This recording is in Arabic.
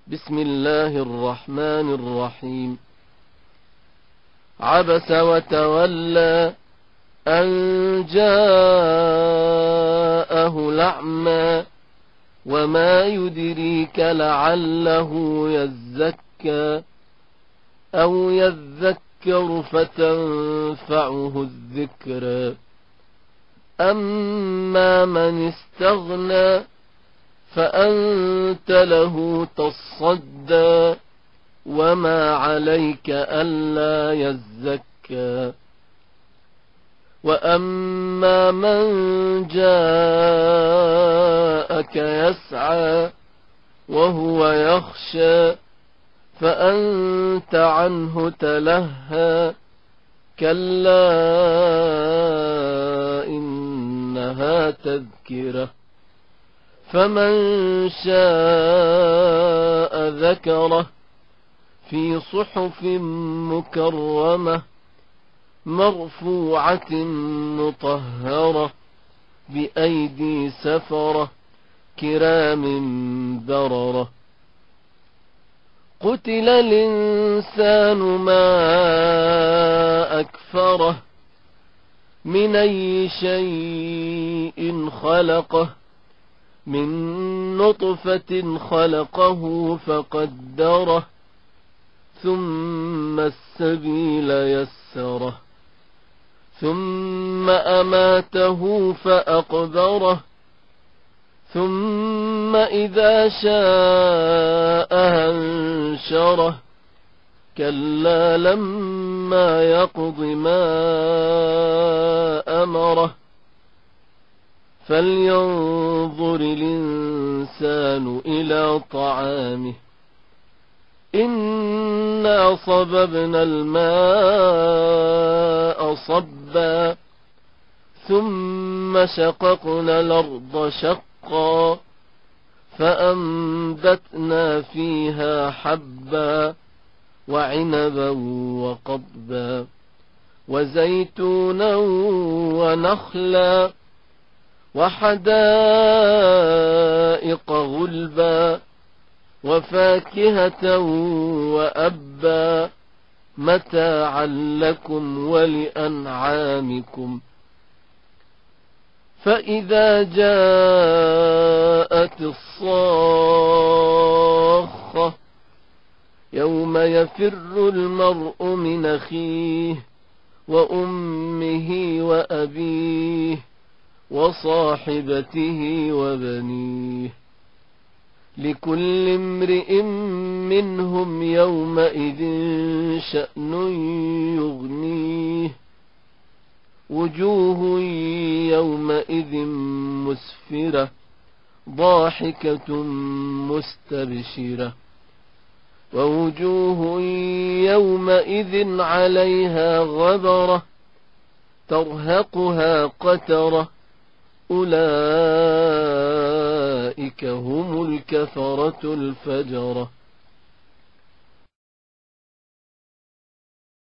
بسم الله الرحمن الرحيم. عبس وتولى أن جاءه الأعمى وما يدريك لعله يزكى أو يذكر فتنفعه الذكرى. أما من استغنى فأنت له تصدى وما عليك ألا يزكى. وأما من جاءك يسعى وهو يخشى فأنت عنه تلهى كلا إنها تذكرة فمن شاء ذكره في صحف مكرمة مرفوعة مطهرة بأيدي سفرة كرام بررة. قتل الإنسان ما أكفره من أي شيء خلقه من نطفة خلقه فقدره ثم السبيل يسره ثم أماته فأقبره ثم إذا شاء أنشره كلا لما يقض ما أمره فلينظر الإنسان إلى طعامه إنا صببنا الماء صبا ثم شققنا الأرض شقا فأنبتنا فيها حبا وعنبا وقضبا وزيتونا ونخلا وحدائق غلبا وفاكهة وأبا متاعا لكم ولأنعامكم. فإذا جاءت الصاخة يوم يفر المرء من أخيه وأمه وأبيه وصاحبته وبنيه لكل امرئ منهم يومئذ شأن يغنيه وجوه يومئذ مسفرة ضاحكة مستبشرة ووجوه يومئذ عليها غبرة ترهقها قترة أولئك هم الكفرة الفجرة.